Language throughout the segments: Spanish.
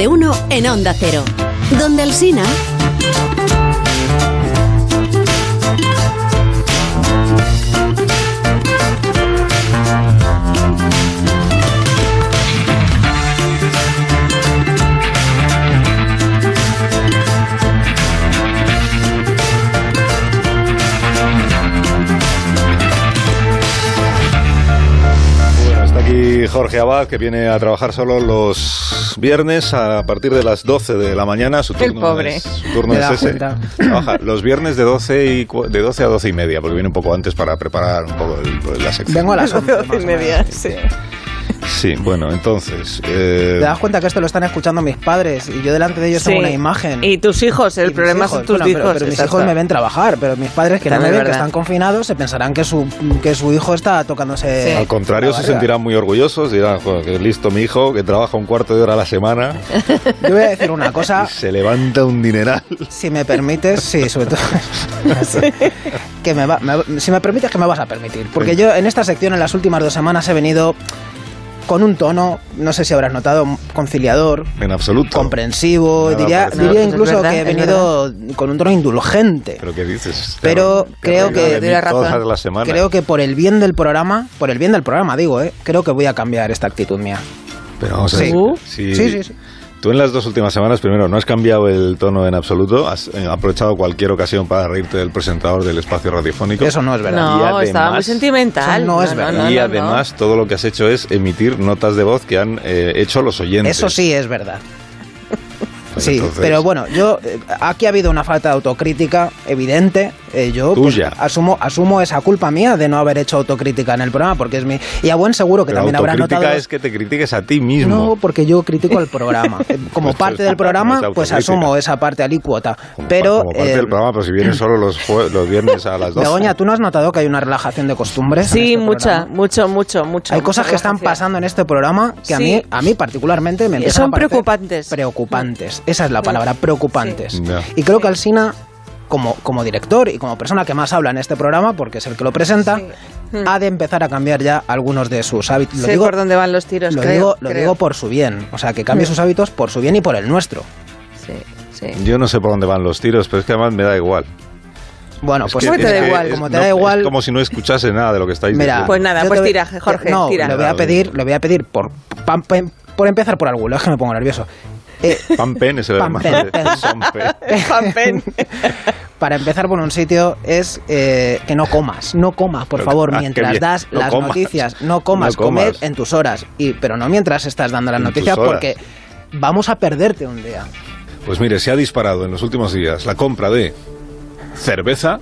de uno en Onda Cero. Donde Alsina. Y Jorge Abad, que viene a trabajar solo los viernes a partir de las 12 de la mañana. Su turno es ese. Trabaja los viernes de 12 a 12 y media, porque viene un poco antes para preparar un poco la sección. Vengo a las 11 y media, sí. Sí, bueno, entonces... ¿Te das cuenta que esto lo están escuchando mis padres y yo delante de ellos tengo una imagen? Y tus hijos, el problema son tus hijos. Pero mis hijos me ven trabajar, pero mis padres que no me ven, que están confinados, se pensarán que su hijo está tocándose... Sí. Al contrario, se sentirán muy orgullosos, dirán, joder, que listo mi hijo, que trabaja un cuarto de hora a la semana. Yo voy a decir una cosa... Y se levanta un dineral. Si me permites, sí, sobre todo... Sí. Si me permites, que me vas a permitir. Porque yo en esta sección, en las últimas 2 semanas, he venido... con un tono, no sé si habrás notado, conciliador. En absoluto. Comprensivo. No, diría incluso verdad, que he venido con un tono indulgente. ¿Pero qué dices? Pero creo que por el bien del programa, digo, creo que voy a cambiar esta actitud mía. Pero vamos a ver. Sí. Tú en las 2 últimas semanas, primero, no has cambiado el tono en absoluto, has aprovechado cualquier ocasión para reírte del presentador del espacio radiofónico. Eso no es verdad. No, además, estaba muy sentimental. No es verdad. Y además, todo lo que has hecho es emitir notas de voz que han hecho los oyentes. Eso sí es verdad. Pues sí, entonces... pero bueno, aquí ha habido una falta de autocrítica evidente. Yo pues, asumo esa culpa mía de no haber hecho autocrítica en el programa, porque es mi... Y a buen seguro que pero también habrá notado... autocrítica es que te critiques a ti mismo. No, porque yo critico el programa. Como parte del programa, pues asumo esa parte alícuota. Pero, como parte del programa, pero si vienes solo los viernes a las 12. Begoña, ¿tú no has notado que hay una relajación de costumbres? Sí, mucho. Hay cosas que están pasando en este programa que a mí particularmente me empiezan a parecer preocupantes. Esa es la palabra, preocupantes. Sí. Y creo que Alsina, como director y como persona que más habla en este programa, porque es el que lo presenta, ha de empezar a cambiar ya algunos de sus hábitos. Sé por dónde van los tiros, Lo digo por su bien. O sea, que cambie sus hábitos por su bien y por el nuestro. Sí. Yo no sé por dónde van los tiros, pero es que además me da igual. Bueno, pues te da igual. Como te da igual... Es como si no escuchase nada de lo que estáis diciendo. Pues nada, pues tira, Jorge, tira. Lo voy a pedir por empezar por algo, es que me pongo nervioso. Pampen es el hermano de Pampen. Para empezar por un sitio es que no comas, por favor, mientras das las noticias, no comas, comer en tus horas, pero no mientras estás dando las noticias, porque vamos a perderte un día. Pues mire, se ha disparado en los últimos días la compra de cerveza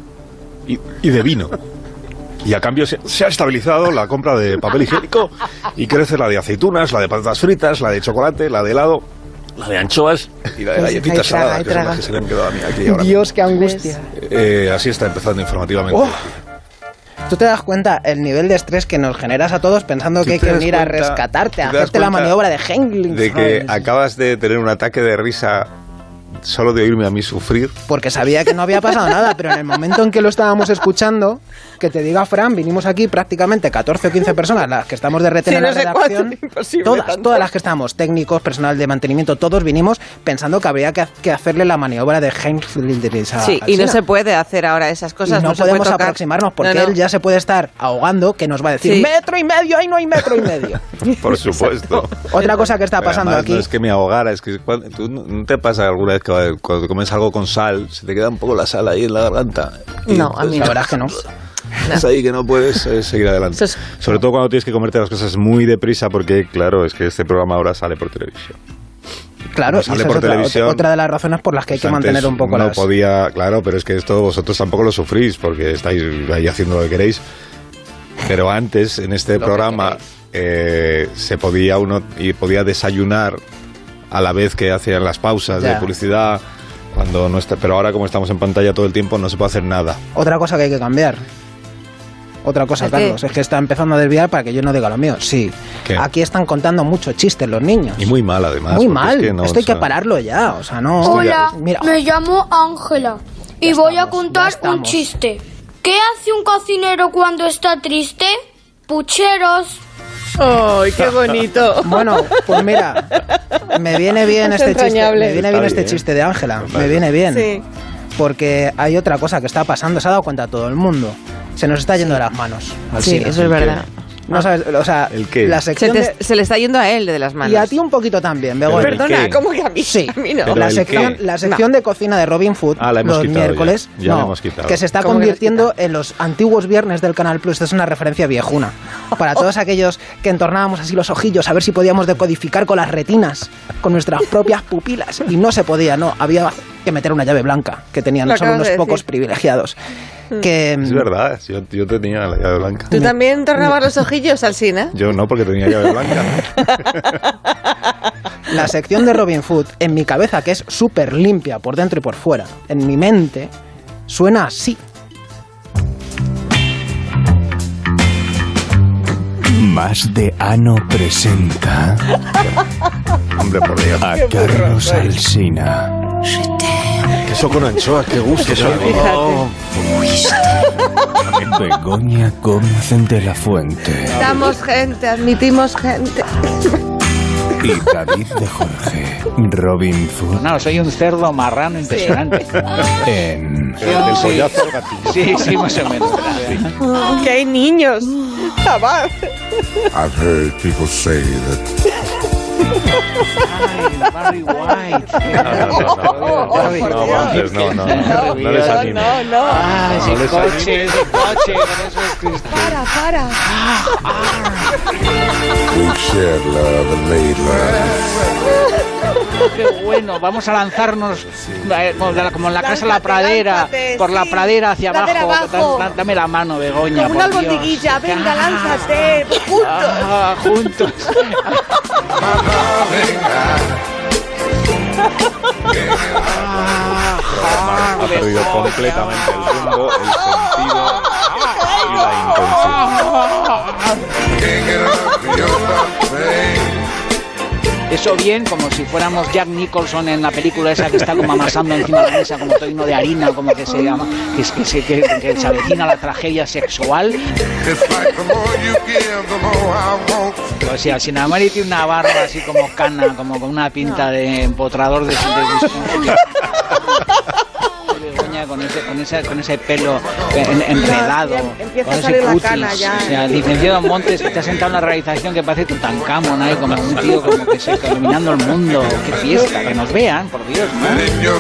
y de vino. Y a cambio se ha estabilizado la compra de papel higiénico y crece la de aceitunas, la de patatas fritas, la de chocolate, la de helado, la de anchoas y la de galletitas saladas, que son las que se le han quedado a mí aquí ahora. Dios, qué angustia. Así está empezando informativamente. ¿Tú te das cuenta el nivel de estrés que nos generas a todos pensando que hay que venir a rescatarte, a hacerte la maniobra de Hengling? De que acabas de tener un ataque de risa solo de oírme a mí sufrir. Porque sabía que no había pasado nada, pero en el momento en que lo estábamos escuchando, que te diga Fran, vinimos aquí prácticamente 14 o 15 personas, las que estamos de retén en la redacción, todas las que estamos, técnicos, personal de mantenimiento, todos vinimos pensando que habría que hacerle la maniobra de Hengling. Sí, y no se puede hacer ahora esas cosas. No podemos aproximarnos porque él ya se puede estar ahogando, que nos va a decir, metro y medio, ahí no hay metro y medio. Por supuesto. Otra cosa que está pasando además, aquí... No es que me ahogara, es que ¿tú no te pasa alguna vez que cuando comes algo con sal, se te queda un poco la sal ahí en la garganta? No, a mí la verdad es que no. Es ahí que no puedes seguir adelante. Sobre todo cuando tienes que comerte las cosas muy deprisa, porque claro, es que este programa ahora sale por televisión. Claro, sale por televisión. Otra de las razones por las que hay que mantener un poco claro, pero es que esto vosotros tampoco lo sufrís, porque estáis ahí haciendo lo que queréis. Pero antes, en este programa, se podía podía desayunar a la vez que hacían las pausas de publicidad, cuando no está, pero ahora como estamos en pantalla todo el tiempo no se puede hacer nada. Otra cosa que hay que cambiar. Otra cosa, Carlos, es que está empezando a desviar para que yo no diga lo mío. Sí, ¿qué? Aquí están contando muchos chistes los niños. Y muy mal, además. Muy mal. Es que esto hay que pararlo ya, o sea, no... Hola, me llamo Ángela y voy a contar un chiste. ¿Qué hace un cocinero cuando está triste? Pucheros. ¡Ay, qué bonito! Bueno, pues mira, me viene bien este chiste. Me viene bien este chiste de Ángela. Me viene bien. Sí. Porque hay otra cosa que está pasando, se ha dado cuenta todo el mundo. Se nos está yendo de las manos. Sí, eso es verdad. No sabes, o sea, ¿el qué? La sección se le está yendo a él de las manos. Y a ti un poquito también, Begoña. Perdona, ¿cómo que a mí? Sí. A mí no. La sección de cocina de Robin Food, los miércoles, ya la hemos quitado. Que se está convirtiendo en los antiguos viernes del Canal Plus. Esto es una referencia viejuna. Para todos aquellos que entornábamos así los ojillos a ver si podíamos decodificar con las retinas, con nuestras propias pupilas. Y no se podía, no. Había que meter una llave blanca, que tenían solo unos pocos privilegiados. Es verdad, yo tenía la llave blanca. ¿Tú también entornabas los ojillos, Alsina? Yo no, porque tenía llave blanca. La sección de Robin Food, en mi cabeza, que es súper limpia por dentro y por fuera, en mi mente, suena así. Más de Ano presenta Hombre, por Dios. a Carlos Alsina. Queso con anchoas, qué gusto. Begoña Gómez de la Fuente. Damos gente, admitimos gente. Y David de Jorge. Robin Food. No, soy un cerdo marrano impresionante. En... El pollazo al gatillo. Sí, más o menos. Que hay niños. Chaval. I've heard people say that. Barry White. No les anime. No. Ese coche. Para. We've shared love and made love. Qué bueno, vamos a lanzarnos como en la casa de la pradera, por la pradera hacia abajo. Dame la mano, Begoña. Una albondiguilla, venga, lánzate, juntos. Juntos. Ha perdido completamente el rumbo, el sentido y la intención. Eso bien, como si fuéramos Jack Nicholson en la película esa que está como amasando encima de la mesa como toino de harina, como que se llama, que se avecina la tragedia sexual. O sea, Sinamari tiene una barba así como cana, como con una pinta de empotrador de con ese pelo enredado, empieza con a salir ese la cutis. cana ya. O sea, licenciado Montes, que está sentado en la realización que parece Tutankamón, ¿no? Como un tío como que se está dominando el mundo. ¡Qué fiesta! Que nos vean, por Dios, ¿no?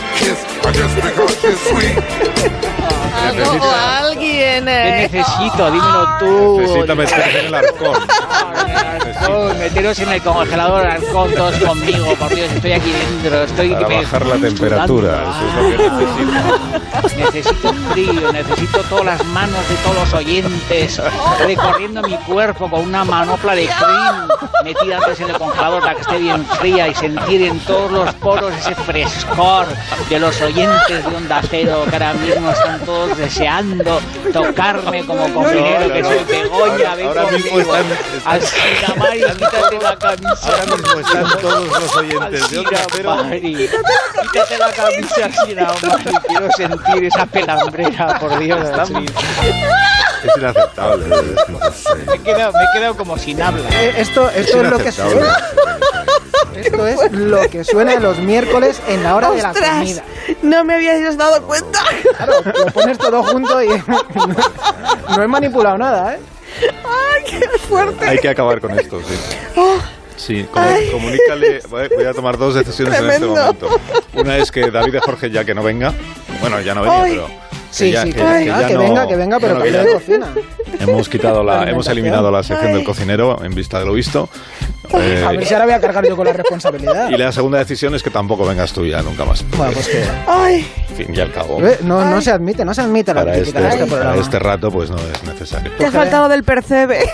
O alguien. ¿Qué necesito? Dímelo tú. Necesita meterse en el arcón. Meteros en el congelador, arcón, todos conmigo, por Dios, estoy aquí dentro, Para bajar la temperatura, eso es lo que necesito. Necesito frío, necesito todas las manos de todos los oyentes recorriendo mi cuerpo con una manopla de cream metida antes en el congelador para que esté bien fría y sentir en todos los poros ese frescor de los oyentes de Onda Cero que ahora mismo están todos deseando tocarme como cocinero que soy Begoña. Ahora mismo están Mari, quítate la camisa. Ahora mismo están todos los oyentes de Onda Cero. Quítate la camisa, Alsina, Mari. Quiero sentir esa pelambrera, por Dios. Es inaceptable. Me he quedado como sin habla. Esto es lo que suena. Esto es lo que suena los miércoles en la hora de la comida. No me habíais dado cuenta. Claro, lo pones todo junto y no he manipulado nada, ¿eh? ¡Ay, qué fuerte! Hay que acabar con esto, sí. Sí, comunícale. Voy a tomar dos decisiones Tremendo. en este momento. Una es que David de Jorge ya que no venga. Bueno, ya no venía, pero. Sí, que venga, pero que de cocina. Hemos eliminado la sección del cocinero en vista de lo visto. A ver si ahora voy a cargar yo con la responsabilidad. Y la segunda decisión es que tampoco vengas tú ya nunca más. Bueno, pues que... ¡Ay! En fin, y al cabo. No se admite la Para crítica de este programa. para este rato, pues no es necesario. Te ha faltado del percebe.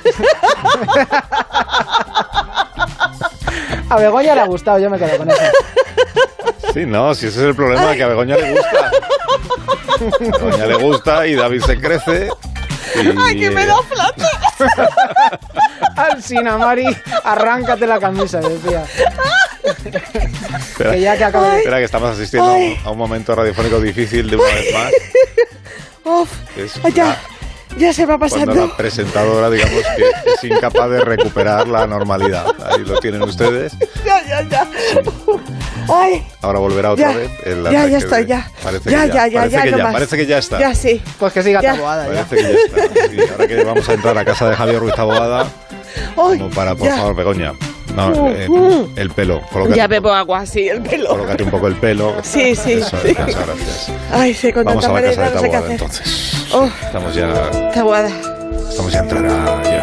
A Begoña le ha gustado, yo me quedo con eso. Sí, no, si ese es el problema, que a Begoña le gusta. A Begoña le gusta y David se crece. ¡Ay, que me da plata! Alsina, Mari, arráncate la camisa, decía. Espera, Que ya que acabe. espera, que estamos asistiendo a un momento radiofónico difícil de una vez más. Uf, Que es ya. Ya se va pasando. Cuando la presentadora, digamos, que es incapaz de recuperar la normalidad. Ahí lo tienen ustedes. Ya. Sí. Ay. Ahora volverá otra vez. Ya estoy, ya. Parece que ya está. Ya sí. Pues que siga Taboada, ya. Parece que ya está. Sí, ahora que vamos a entrar a casa de Javier Ruiz Taboada, como para, por favor, Begoña. No, el pelo. Ya bebo agua, sí, el pelo. Colócate un poco el pelo. Sí. Gracias. Ay, sí, con vamos tanta a la casa de no sé qué Taboada, hacer. entonces. Oh, Estamos ya... Taboada. Estamos ya a entrar a...